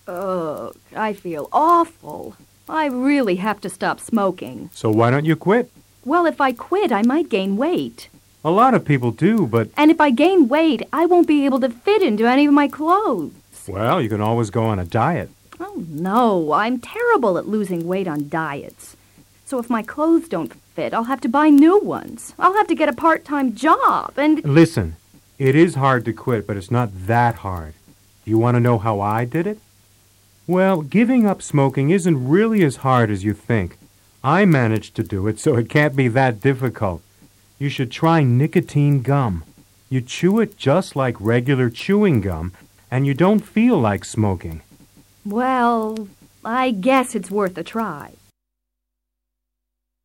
Ugh, I feel awful. I really have to stop smoking. So why don't you quit? Well, if I quit, I might gain weight. A lot of people do, but... And if I gain weight, I won't be able to fit into any of my clothes. Well, you can always go on a diet. Oh, no, I'm terrible at losing weight on diets. So if my clothes don't fit, I'll have to buy new ones. I'll have to get a part-time job, and... Listen, it is hard to quit, but it's not that hard. Do you want to know how I did it? Well, giving up smoking isn't really as hard as you think. I managed to do it, so it can't be that difficult. You should try nicotine gum. You chew it just like regular chewing gum, and you don't feel like smoking. Well, I guess it's worth a try.